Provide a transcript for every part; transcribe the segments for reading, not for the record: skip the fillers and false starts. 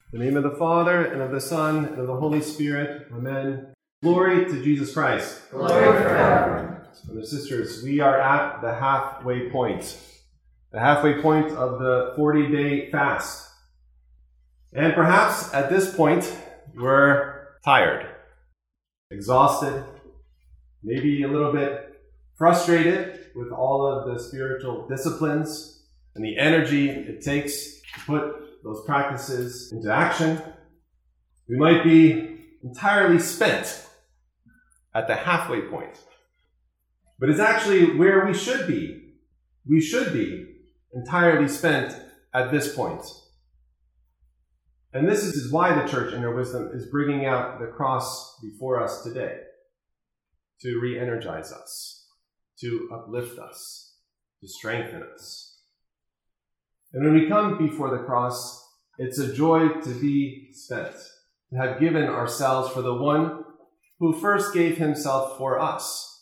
In the name of the Father, and of the Son, and of the Holy Spirit. Amen. Glory to Jesus Christ. Glory forever. Brothers and sisters, we are at the halfway point. The halfway point of the 40-day fast. And perhaps at this point, we're tired, exhausted, maybe a little bit frustrated with all of the spiritual disciplines and the energy it takes to put those practices into action. We might be entirely spent at the halfway point. But it's actually where we should be. We should be entirely spent at this point. And this is why the church in her wisdom is bringing out the cross before us today, to re-energize us, to uplift us, to strengthen us. And when we come before the cross, it's a joy to be spent, to have given ourselves for the one who first gave himself for us.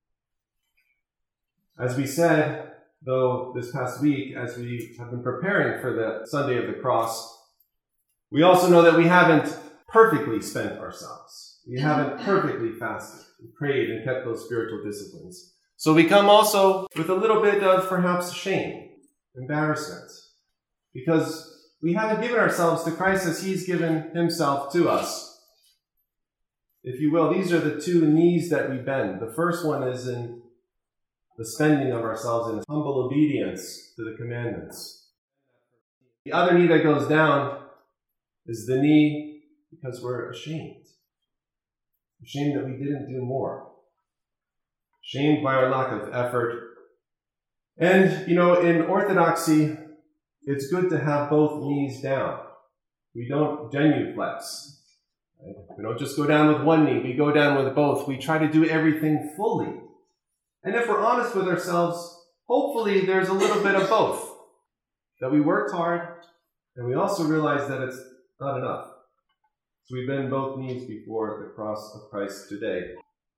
As we said, though, this past week, as we have been preparing for the Sunday of the Cross, we also know that we haven't perfectly spent ourselves. We haven't perfectly fasted and prayed and kept those spiritual disciplines. So we come also with a little bit of perhaps shame, embarrassment, because we haven't given ourselves to Christ as he's given himself to us. If you will, these are the two knees that we bend. The first one is in the spending of ourselves in humble obedience to the commandments. The other knee that goes down is the knee because we're ashamed. Ashamed that we didn't do more. Ashamed by our lack of effort. And, in orthodoxy, it's good to have both knees down. We don't genuflex. Right? We don't just go down with one knee. We go down with both. We try to do everything fully. And if we're honest with ourselves, hopefully there's a little bit of both. That we worked hard, and we also realize that it's not enough. So we bend both knees before the cross of Christ today.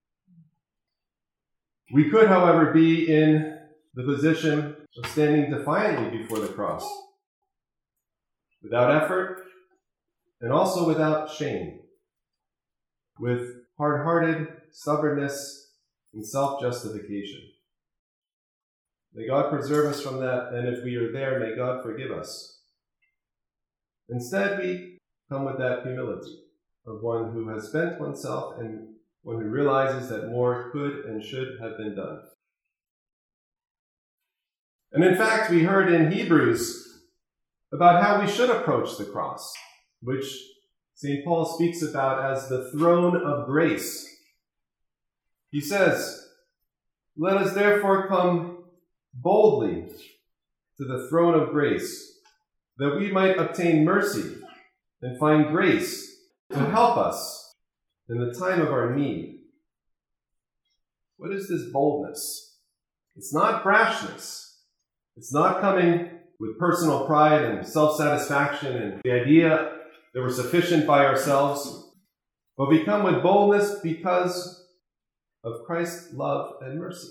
We could, however, be in the position of standing defiantly before the cross, without effort, and also without shame, with hard-hearted stubbornness and self-justification. May God preserve us from that, and if we are there, may God forgive us. Instead, we come with that humility of one who has spent oneself and one who realizes that more could and should have been done. And in fact, we heard in Hebrews about how we should approach the cross, which St. Paul speaks about as the throne of grace. He says, "Let us therefore come boldly to the throne of grace, that we might obtain mercy and find grace to help us in the time of our need." What is this boldness? It's not brashness. It's not coming with personal pride and self-satisfaction and the idea that we're sufficient by ourselves, but we come with boldness because of Christ's love and mercy.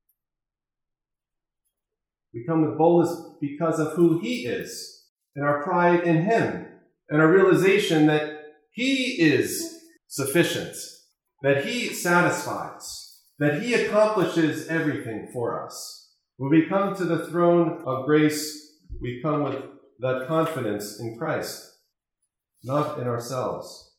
We come with boldness because of who he is, and our pride in him, and our realization that he is sufficient, that he satisfies, that he accomplishes everything for us. When we come to the throne of grace, we come with that confidence in Christ, not in ourselves.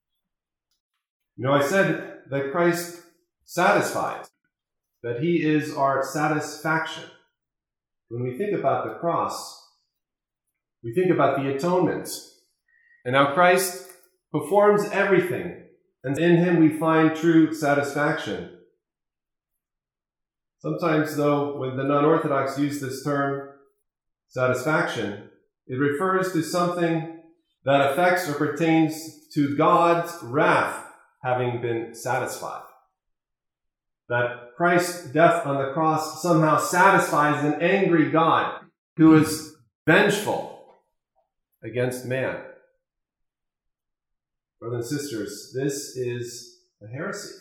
I said that Christ satisfies, that he is our satisfaction. When we think about the cross, we think about the atonement, and how Christ performs everything, and in him we find true satisfaction. Sometimes, though, when the non-Orthodox use this term, satisfaction, it refers to something that affects or pertains to God's wrath having been satisfied. That Christ's death on the cross somehow satisfies an angry God who is vengeful against man. Brothers and sisters, this is a heresy.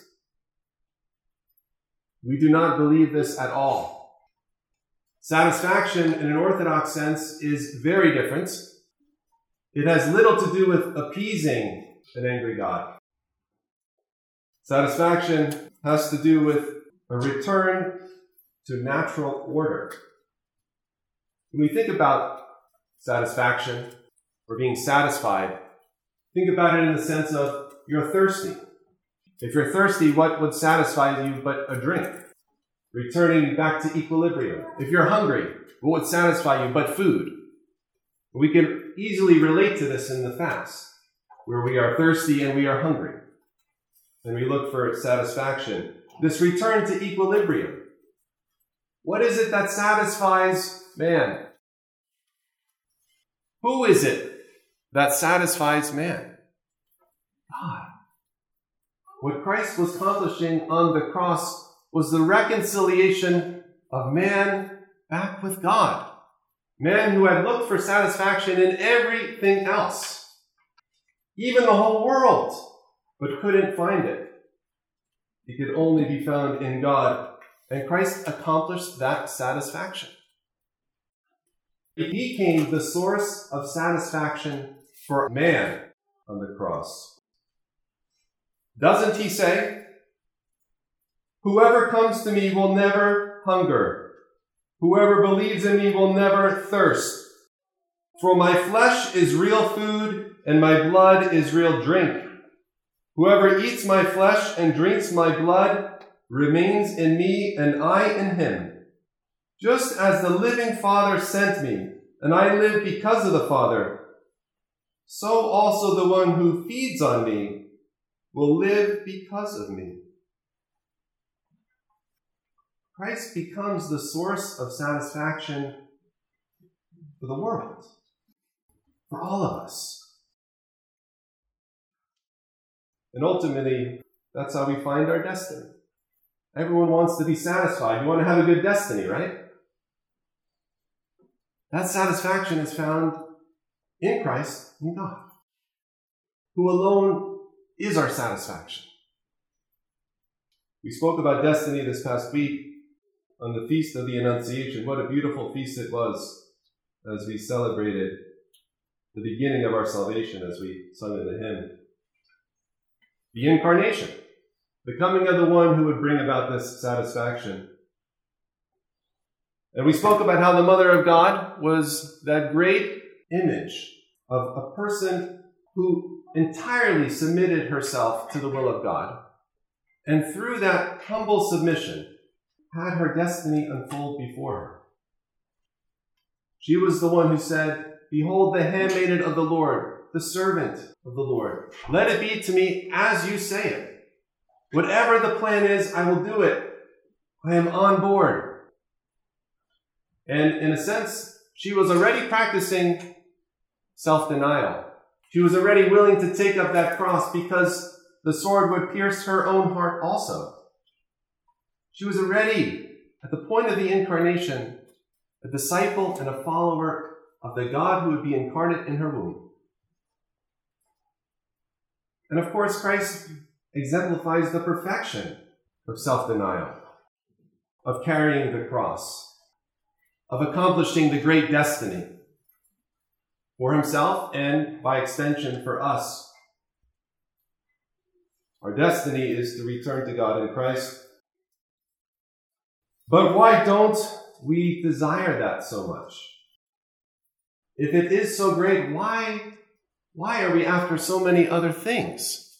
We do not believe this at all. Satisfaction in an Orthodox sense is very different. It has little to do with appeasing an angry God. Satisfaction has to do with a return to natural order. When we think about satisfaction or being satisfied, think about it in the sense of you're thirsty. If you're thirsty, what would satisfy you but a drink? Returning back to equilibrium. If you're hungry, what would satisfy you but food? We can easily relate to this in the fast, where we are thirsty and we are hungry, and we look for satisfaction. This return to equilibrium. What is it that satisfies man? Who is it that satisfies man? God. What Christ was accomplishing on the cross was the reconciliation of man back with God. Man who had looked for satisfaction in everything else, even the whole world, but couldn't find it. It could only be found in God, and Christ accomplished that satisfaction. He became the source of satisfaction for man on the cross. Doesn't he say, "Whoever comes to me will never hunger. Whoever believes in me will never thirst. For my flesh is real food, and my blood is real drink. Whoever eats my flesh and drinks my blood remains in me, and I in him. Just as the living Father sent me, and I live because of the Father, so also the one who feeds on me will live because of me." Christ becomes the source of satisfaction for the world, for all of us. And ultimately, that's how we find our destiny. Everyone wants to be satisfied. You want to have a good destiny, right? That satisfaction is found in Christ, in God, who alone is our satisfaction. We spoke about destiny this past week on the Feast of the Annunciation. What a beautiful feast it was as we celebrated the beginning of our salvation, as we sung in the hymn. The incarnation, the coming of the one who would bring about this satisfaction. And we spoke about how the Mother of God was that great image of a person who entirely submitted herself to the will of God, and through that humble submission had her destiny unfold before her. She was the one who said, "Behold the handmaiden of the Lord, the servant of the Lord. Let it be to me as you say it. Whatever the plan is, I will do it. I am on board." And in a sense, she was already practicing self-denial. She was already willing to take up that cross because the sword would pierce her own heart also. She was already, at the point of the incarnation, a disciple and a follower of the God who would be incarnate in her womb. And of course, Christ exemplifies the perfection of self-denial, of carrying the cross, of accomplishing the great destiny for himself and, by extension, for us. Our destiny is to return to God in Christ. But why don't we desire that so much? If it is so great, why are we after so many other things?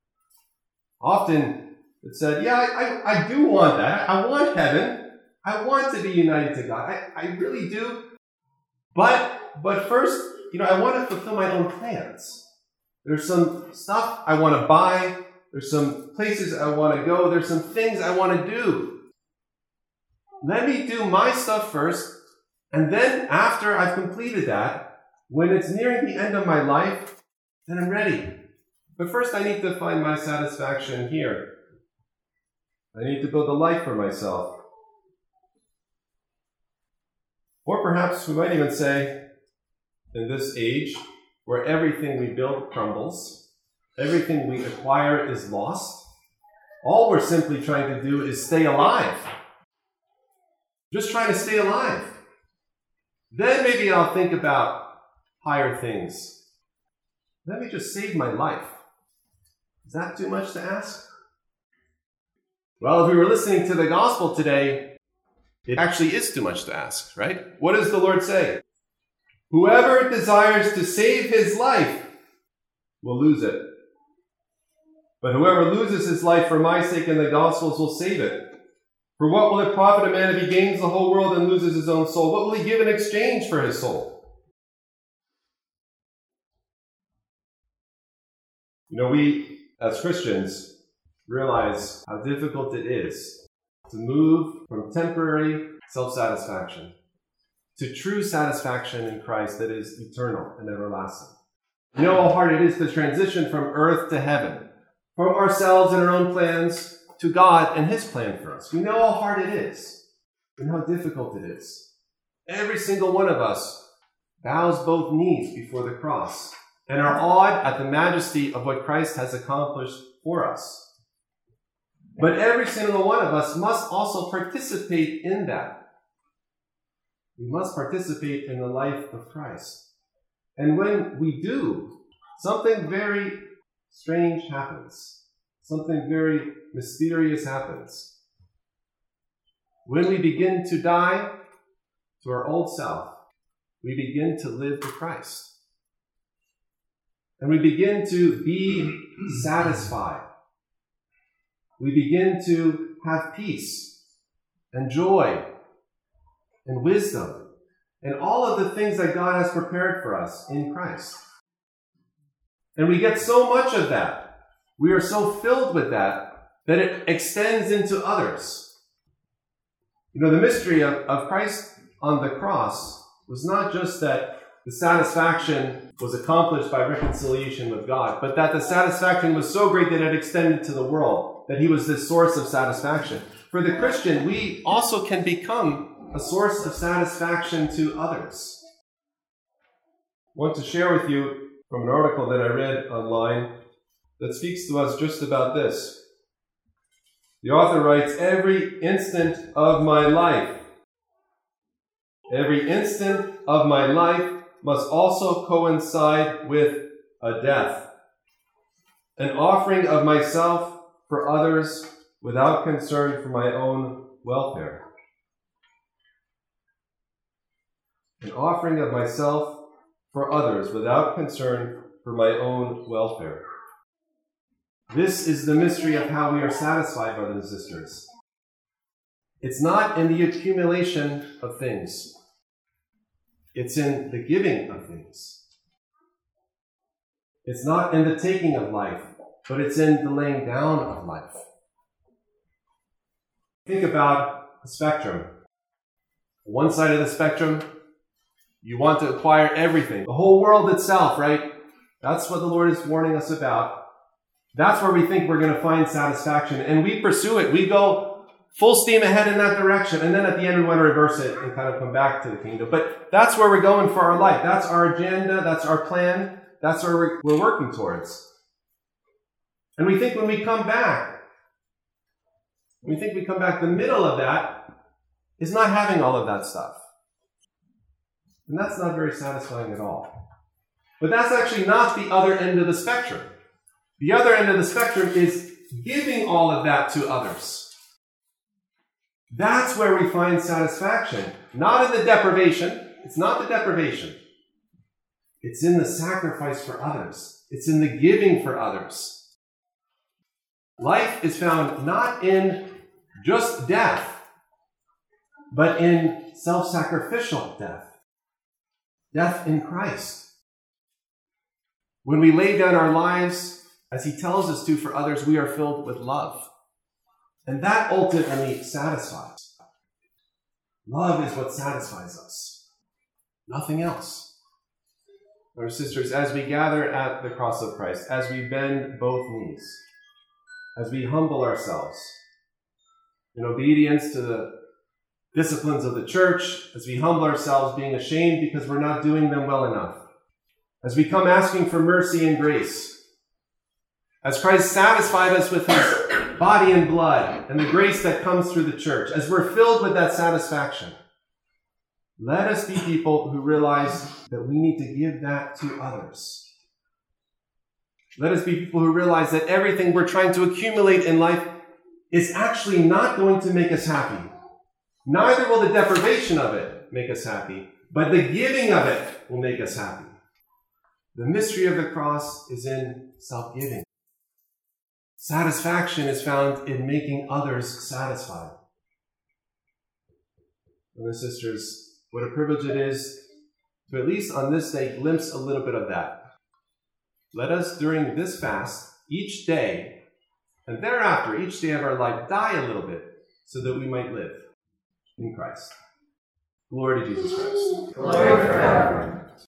Often it's said, yeah, I do want that. I want heaven. I want to be united to God. I really do. But first, I want to fulfill my own plans. There's some stuff I want to buy. There's some places I want to go. There's some things I want to do. Let me do my stuff first, and then after I've completed that, when it's nearing the end of my life, then I'm ready. But first I need to find my satisfaction here. I need to build a life for myself. Or perhaps we might even say, in this age, where everything we build crumbles, everything we acquire is lost, all we're simply trying to do is stay alive. Just trying to stay alive. Then maybe I'll think about higher things. let me just save my life. Is that too much to ask? Well, if we were listening to the gospel today, it actually is too much to ask, right? What does the Lord say? Whoever desires to save his life will lose it. But whoever loses his life for my sake and the gospel's will save it. For what will it profit a man if he gains the whole world and loses his own soul? What will he give in exchange for his soul? You know, we as Christians realize how difficult it is to move from temporary self-satisfaction to true satisfaction in Christ that is eternal and everlasting. You know how hard it is to transition from earth to heaven, from ourselves and our own plans to God and his plan for us. We know how hard it is and how difficult it is. Every single one of us bows both knees before the cross and are awed at the majesty of what Christ has accomplished for us. But every single one of us must also participate in that. We must participate in the life of Christ. And when we do, something very strange happens. Something very mysterious happens. When we begin to die to our old self, we begin to live for Christ. And we begin to be satisfied. We begin to have peace and joy and wisdom and all of the things that God has prepared for us in Christ. And we get so much of that. We are so filled with that it extends into others. You know, the mystery of Christ on the cross was not just that the satisfaction was accomplished by reconciliation with God, but that the satisfaction was so great that it extended to the world, that he was this source of satisfaction. For the Christian, we also can become a source of satisfaction to others. I want to share with you from an article that I read online that speaks to us just about this. The author writes, every instant of my life must also coincide with a death, an offering of myself for others without concern for my own welfare. An offering of myself for others without concern for my own welfare. This is the mystery of how we are satisfied, brothers and sisters. It's not in the accumulation of things. It's in the giving of things. It's not in the taking of life, but it's in the laying down of life. Think about a spectrum. One side of the spectrum, you want to acquire everything, the whole world itself, right? That's what the Lord is warning us about. That's where we think we're going to find satisfaction, and we pursue it. We go full steam ahead in that direction, and then at the end we want to reverse it and kind of come back to the kingdom. But that's where we're going for our life. That's our agenda. That's our plan. That's where we're working towards. And we think when we come back, the middle of that is not having all of that stuff. And that's not very satisfying at all. But that's actually not the other end of the spectrum. The other end of the spectrum is giving all of that to others. That's where we find satisfaction. Not in the deprivation. It's not the deprivation. It's in the sacrifice for others. It's in the giving for others. Life is found not in just death, but in self-sacrificial death. Death in Christ. When we lay down our lives, as he tells us to for others, we are filled with love. And that ultimately satisfies. Love is what satisfies us. Nothing else. Brothers and sisters, as we gather at the cross of Christ, as we bend both knees, as we humble ourselves in obedience to the disciplines of the church, as we humble ourselves being ashamed because we're not doing them well enough, as we come asking for mercy and grace, as Christ satisfied us with his body and blood and the grace that comes through the church, as we're filled with that satisfaction, let us be people who realize that we need to give that to others. Let us be people who realize that everything we're trying to accumulate in life is actually not going to make us happy. Neither will the deprivation of it make us happy, but the giving of it will make us happy. The mystery of the cross is in self-giving. Satisfaction is found in making others satisfied. Brothers and sisters, what a privilege it is to, at least on this day, glimpse a little bit of that. Let us, during this fast, each day, and thereafter, each day of our life, die a little bit so that we might live in Christ. Glory to Jesus Christ. Glory forever.